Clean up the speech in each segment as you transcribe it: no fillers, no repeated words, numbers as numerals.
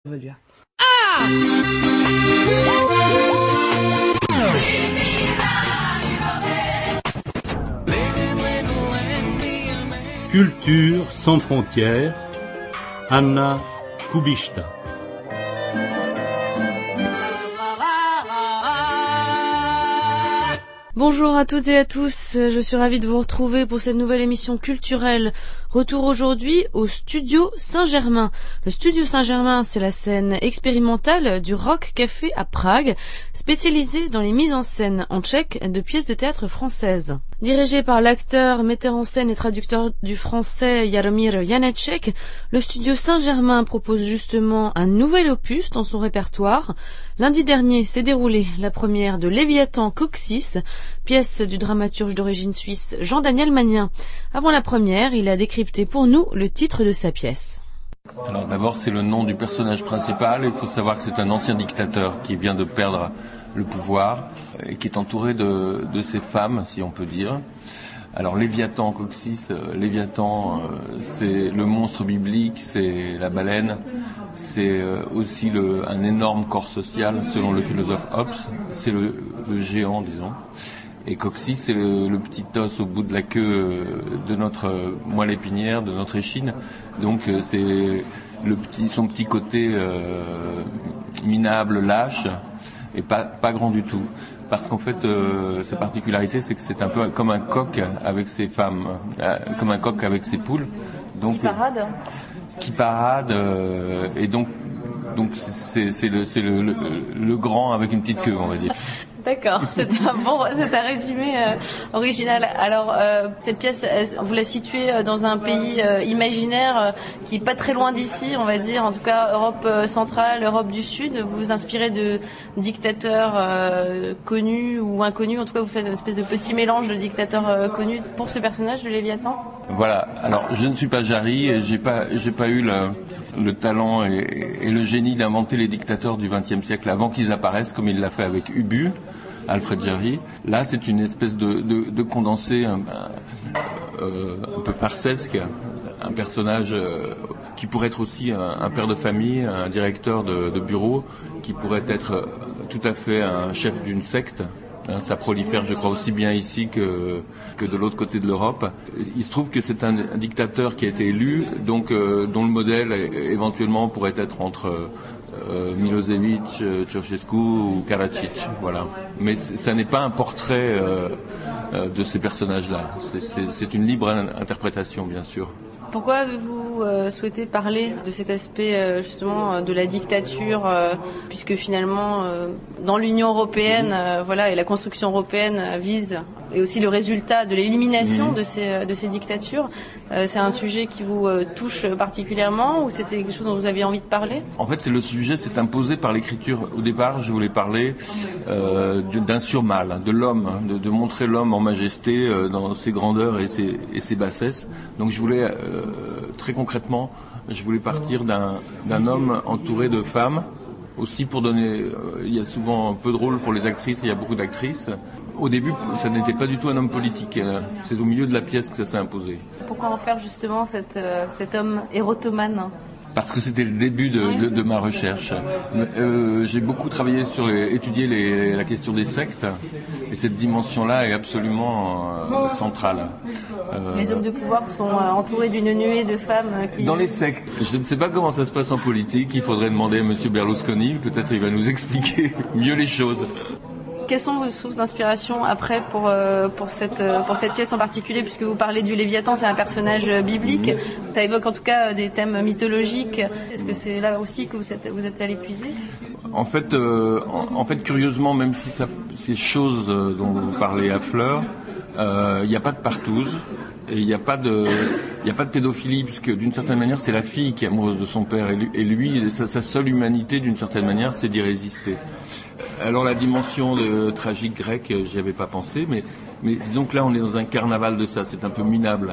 On va dire. Culture sans frontières, Anna Kubishta. Bonjour à toutes et à tous, je suis ravie de vous retrouver pour cette nouvelle émission culturelle. Retour aujourd'hui au Studio Saint-Germain. Le Studio Saint-Germain, c'est la scène expérimentale du Rock Café à Prague, spécialisée dans les mises en scène en tchèque de pièces de théâtre françaises. Dirigé par l'acteur, metteur en scène et traducteur du français Jaromír Janeček, le Studio Saint-Germain propose justement un nouvel opus dans son répertoire. Lundi dernier s'est déroulée la première de Léviathan Coccyx, pièce du dramaturge d'origine suisse Jean-Daniel Magnin. Avant la première, il a décrypté pour nous le titre de sa pièce. Alors d'abord, c'est le nom du personnage principal. Il faut savoir que c'est un ancien dictateur qui vient de perdre le pouvoir et qui est entouré de ses femmes, si on peut dire. Alors Léviathan Coccyx, Léviathan, c'est le monstre biblique, c'est la baleine, c'est aussi un énorme corps social, selon le philosophe Hobbes, c'est le géant, disons. Et Coccyx, c'est le petit os au bout de la queue de notre moelle épinière, de notre échine. Donc c'est son petit côté minable, lâche, et pas grand du tout. Parce qu'en fait, sa particularité, c'est que c'est un peu comme un coq avec ses femmes, comme un coq avec ses poules. Donc, qui parade, et donc c'est le grand avec une petite queue, on va dire. D'accord, c'est un résumé original. Alors, cette pièce, vous la situez dans un pays imaginaire qui est pas très loin d'ici, on va dire, en tout cas Europe centrale, Europe du Sud. Vous vous inspirez de dictateurs connus ou inconnus, en tout cas vous faites une espèce de petit mélange de dictateurs connus pour ce personnage de Léviathan. Voilà, alors je ne suis pas Jarry, et j'ai pas eu le talent et le génie d'inventer les dictateurs du XXe siècle avant qu'ils apparaissent, comme il l'a fait avec Ubu, Alfred Jarry. Là, c'est une espèce de condensé un peu farcesque, un personnage qui pourrait être aussi un père de famille, un directeur de bureau, qui pourrait être tout à fait un chef d'une secte. Ça prolifère, je crois, aussi bien ici que de l'autre côté de l'Europe. Il se trouve que c'est un dictateur qui a été élu, donc dont le modèle éventuellement pourrait être entre Milosevic, Ceausescu ou Karadzic, voilà. Mais ça n'est pas un portrait de ces personnages-là. C'est une libre interprétation, bien sûr. Pourquoi avez-vous souhaité parler de cet aspect justement de la dictature, puisque finalement dans l'Union européenne, et la construction européenne vise, et aussi le résultat de l'élimination de ces dictatures, c'est un sujet qui vous touche particulièrement, ou c'était quelque chose dont vous aviez envie de parler ? En fait, le sujet s'est imposé par l'écriture. Au départ, je voulais parler d'un surmal, de l'homme, de montrer l'homme en majesté dans ses grandeurs et ses bassesses. Donc je voulais très concrètement, je voulais partir d'un homme entouré de femmes, aussi pour donner, il y a souvent un peu de rôle pour les actrices, il y a beaucoup d'actrices. Au début, ça n'était pas du tout un homme politique, c'est au milieu de la pièce que ça s'est imposé. Pourquoi en faire justement cet homme érotomane ? Parce que c'était le début de ma recherche. J'ai beaucoup travaillé étudié la question des sectes, et cette dimension-là est absolument centrale. Les hommes de pouvoir sont entourés d'une nuée de femmes qui... Dans les sectes, je ne sais pas comment ça se passe en politique, il faudrait demander à M. Berlusconi, peut-être il va nous expliquer mieux les choses. Quelles sont vos sources d'inspiration après pour cette pièce en particulier, puisque vous parlez du Léviathan, c'est un personnage biblique, ça évoque en tout cas des thèmes mythologiques. Est-ce que c'est là aussi que vous êtes allé puiser ? En fait, curieusement, même si ces choses dont vous parlez affleurent, il n'y a pas de partouze et il n'y a pas de pédophilie, puisque d'une certaine manière c'est la fille qui est amoureuse de son père, et lui sa seule humanité d'une certaine manière c'est d'y résister. Alors la dimension tragique grecque, j'y avais pas pensé, mais disons que là on est dans un carnaval de ça, c'est un peu minable,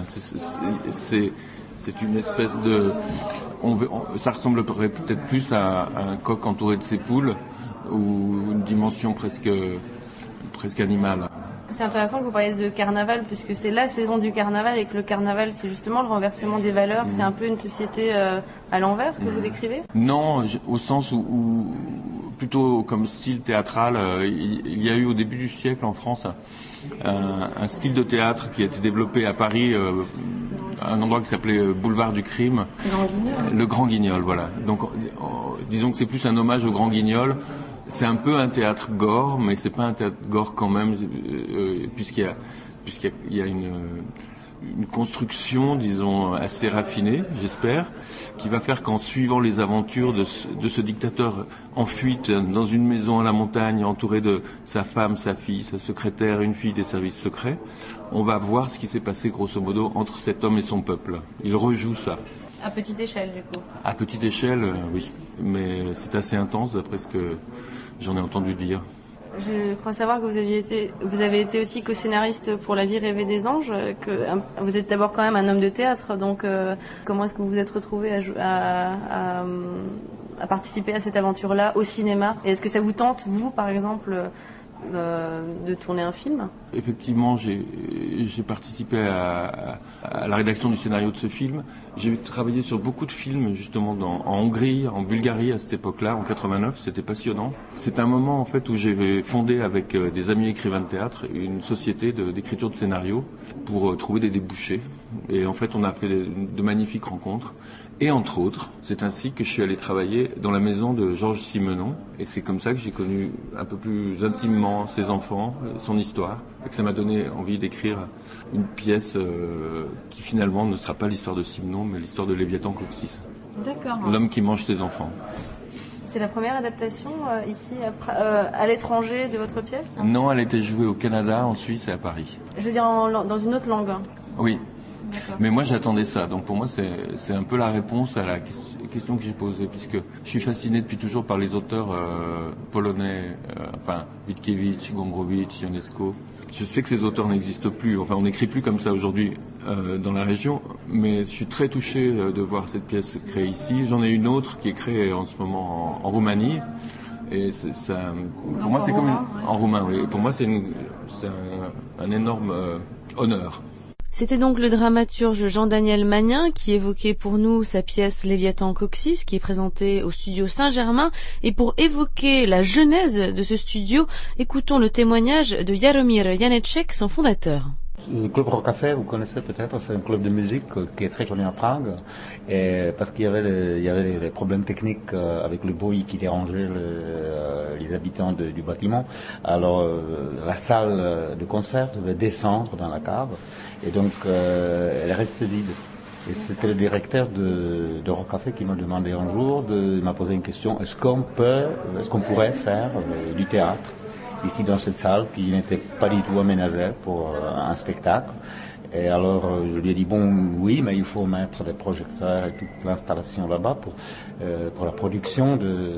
c'est une espèce de, ça ressemblerait peut-être plus à un coq entouré de ses poules, ou une dimension presque animale. C'est intéressant que vous parliez de carnaval, puisque c'est la saison du carnaval et que le carnaval, c'est justement le renversement des valeurs. C'est un peu une société à l'envers que vous décrivez ? Non, au sens où plutôt comme style théâtral, il y a eu au début du siècle en France un style de théâtre qui a été développé à Paris, un endroit qui s'appelait Boulevard du Crime. Le Grand Guignol, voilà. Donc disons que c'est plus un hommage au Grand Guignol. C'est un peu un théâtre gore, mais c'est pas un théâtre gore quand même, puisqu'il y a une construction, disons, assez raffinée, j'espère, qui va faire qu'en suivant les aventures de ce dictateur en fuite dans une maison à la montagne, entouré de sa femme, sa fille, sa secrétaire, une fille des services secrets, on va voir ce qui s'est passé grosso modo entre cet homme et son peuple. Il rejoue ça. À petite échelle, du coup. À petite échelle, oui. Mais c'est assez intense d'après ce que j'en ai entendu dire. Je crois savoir que vous avez été aussi co-scénariste pour La vie rêvée des anges, que vous êtes d'abord quand même un homme de théâtre, donc comment est-ce que vous vous êtes retrouvé à participer à cette aventure-là au cinéma ? Et est-ce que ça vous tente, vous, par exemple, de tourner un film ? Effectivement, j'ai participé à la rédaction du scénario de ce film. J'ai travaillé sur beaucoup de films, justement, en Hongrie, en Bulgarie, à cette époque-là, en 89. C'était passionnant. C'est un moment, en fait, où j'ai fondé avec des amis écrivains de théâtre une société d'écriture de scénario pour trouver des débouchés. Et en fait, on a fait de magnifiques rencontres. Et entre autres, c'est ainsi que je suis allé travailler dans la maison de Georges Simenon. Et c'est comme ça que j'ai connu un peu plus intimement ses enfants, son histoire. Et que ça m'a donné envie d'écrire une pièce qui finalement ne sera pas l'histoire de Simenon, mais l'histoire de Léviathan Coccyx. D'accord. L'homme qui mange ses enfants. C'est la première adaptation ici à l'étranger de votre pièce ? Non, elle a été jouée au Canada, en Suisse et à Paris. Je veux dire dans une autre langue. Oui. D'accord. Mais moi j'attendais ça, donc pour moi c'est un peu la réponse à la question que j'ai posée, puisque je suis fasciné depuis toujours par les auteurs polonais, Witkiewicz, Gombrowicz, Ionesco. Je sais que ces auteurs n'existent plus, enfin on n'écrit plus comme ça aujourd'hui dans la région, mais je suis très touché de voir cette pièce créée ici. J'en ai une autre qui est créée en ce moment en Roumanie, et pour moi c'est comme en roumain, oui. Et pour moi c'est un énorme honneur. C'était donc le dramaturge Jean-Daniel Magnin qui évoquait pour nous sa pièce Léviathan Coccyx qui est présentée au studio Saint-Germain. Et pour évoquer la genèse de ce studio, écoutons le témoignage de Jaromír Janeček, son fondateur. Le club Rock Café, vous connaissez peut-être, c'est un club de musique qui est très connu à Prague, et parce qu'il y avait les problèmes techniques avec le bruit qui dérangeait les habitants du bâtiment. Alors la salle de concert devait descendre dans la cave, et donc elle reste vide. Et c'était le directeur de Rock Café qui m'a demandé un jour, il m'a posé une question, est-ce qu'on pourrait faire du théâtre ici dans cette salle qui n'était pas du tout aménagée pour un spectacle. Et alors je lui ai dit oui, mais il faut mettre des projecteurs et toute l'installation là-bas pour la production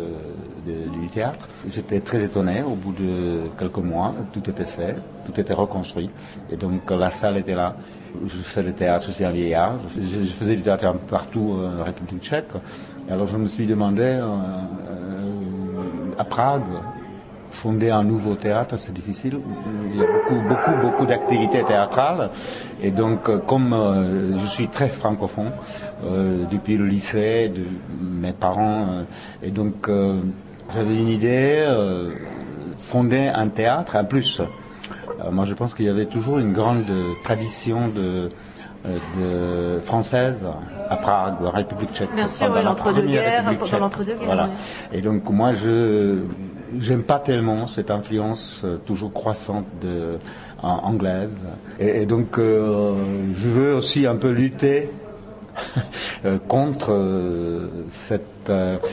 du théâtre. J'étais très étonné. Au bout de quelques mois, tout était fait, tout était reconstruit, et donc la salle était là. Je fais le théâtre, je suis un vieillard, je faisais du théâtre un peu partout en République tchèque. Et alors je me suis demandé à Prague, fonder un nouveau théâtre, c'est difficile. Il y a beaucoup d'activités théâtrales. Et donc, comme je suis très francophone, depuis le lycée, de mes parents, et donc j'avais une idée, fonder un théâtre. En plus, moi je pense qu'il y avait toujours une grande tradition de française à Prague, en République tchèque. Bien sûr, oui, l'entre-deux-guerres, pendant l'entre-deux-guerres. Voilà. Oui. Et donc moi j'aime pas tellement cette influence toujours croissante anglaise. Et donc je veux aussi un peu lutter contre cette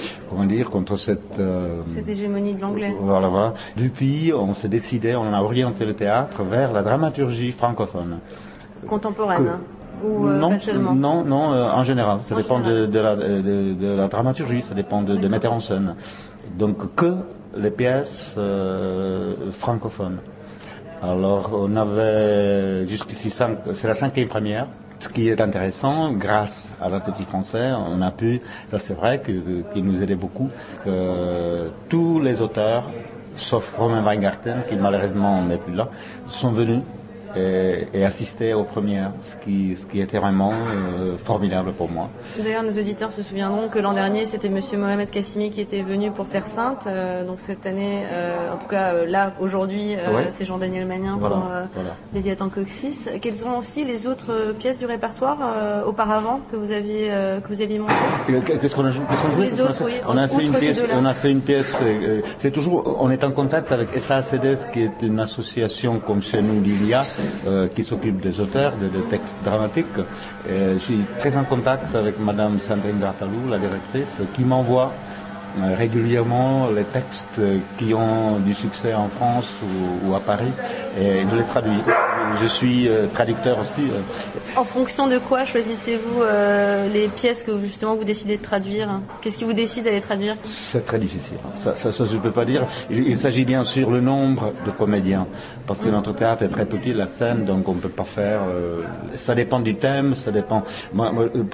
hégémonie de l'anglais. Voilà. Depuis, on s'est décidé, on a orienté le théâtre vers la dramaturgie francophone. Contemporaine, ou non, pas seulement? Non, en général. Ça dépend de la dramaturgie, ça dépend de metteur en scène. Donc que les pièces francophones. Alors on avait jusqu'ici c'est la 5e première. Ce qui est intéressant, grâce à l'Institut français, on a pu, ça c'est vrai qu'il nous aidait beaucoup, que tous les auteurs sauf Romain Weingarten, qui malheureusement n'est plus là, sont venus et assister aux premières, ce qui était vraiment formidable pour moi. D'ailleurs, nos auditeurs se souviendront que l'an dernier, c'était Monsieur Mohamed Kassimi qui était venu pour Terre Sainte. Donc cette année, en tout cas là, aujourd'hui, c'est Jean-Daniel Magnin pour Léviathan Coccyx. Quelles sont aussi les autres pièces du répertoire auparavant que vous aviez montées? Qu'est-ce qu'on a joué? Les autres, oui. On a fait une pièce. C'est toujours, on est en contact avec SACDS, qui est une association comme chez nous l'ILIA, qui s'occupe des auteurs, de textes dramatiques. Je suis très en contact avec Madame Sandrine Bertalou, la directrice, qui m'envoie régulièrement les textes qui ont du succès en France ou à Paris, et je les traduis. Je suis traducteur aussi. En fonction de quoi choisissez-vous les pièces que justement vous décidez de traduire? Qu'est-ce qui vous décide à les traduire? C'est très difficile. Ça je ne peux pas dire. Il s'agit bien sûr le nombre de comédiens, parce que notre théâtre est très petit, la scène, donc on ne peut pas faire. Ça dépend du thème, ça dépend. Moi,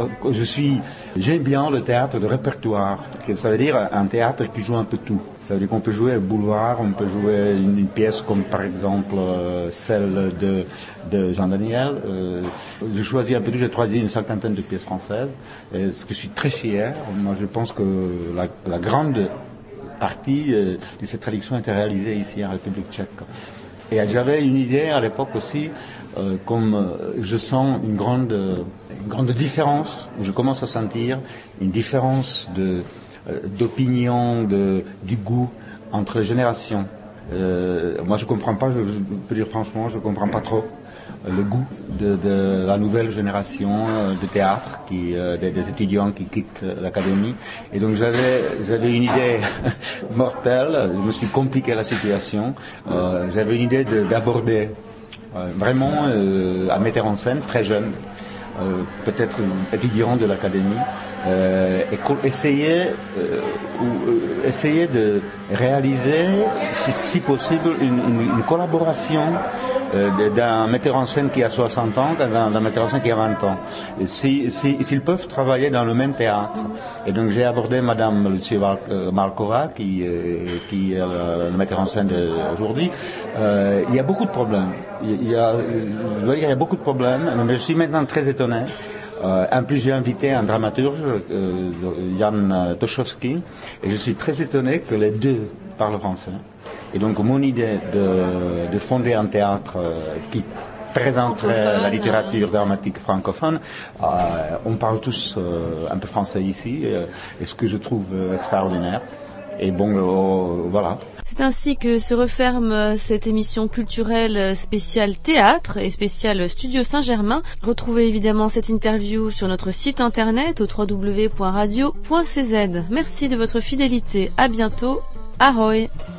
j'aime bien le théâtre de répertoire. Ça veut dire un théâtre qui joue un peu tout. Ça veut dire qu'on peut jouer au boulevard, on peut jouer une pièce comme par exemple celle de Jean-Daniel. Je choisis un peu tout, j'ai choisi une cinquantaine de pièces françaises, ce que je suis très fier. Moi je pense que la grande partie de cette traduction a été réalisée ici en République tchèque. Et j'avais une idée à l'époque aussi, comme je sens une grande différence, je commence à sentir une différence d'opinion, du goût entre les générations. Moi je comprends pas, je peux dire franchement, je comprends pas trop le goût de la nouvelle génération de théâtre, des étudiants qui quittent l'académie. Et donc j'avais une idée mortelle, je me suis compliqué la situation. J'avais une idée d'aborder vraiment un metteur en scène très jeune, peut-être étudiant de l'académie, et essayer de réaliser, si possible, une collaboration d'un metteur en scène qui a 60 ans d'un metteur en scène qui a 20 ans. S'ils peuvent travailler dans le même théâtre. Et donc j'ai abordé Madame Lucia Markova, qui est le metteur en scène d'aujourd'hui. Il y a beaucoup de problèmes. Il y a beaucoup de problèmes, mais je suis maintenant très étonné. En plus, j'ai invité un dramaturge, Jan Toszowski, et je suis très étonné que les deux parlent français. Et donc, mon idée de fonder un théâtre qui présenterait la littérature dramatique francophone, on parle tous un peu français ici, et ce que je trouve extraordinaire. Et bon, voilà. C'est ainsi que se referme cette émission culturelle spéciale théâtre et spéciale Studio Saint-Germain. Retrouvez évidemment cette interview sur notre site internet au www.radio.cz. Merci de votre fidélité. À bientôt. Ahoy!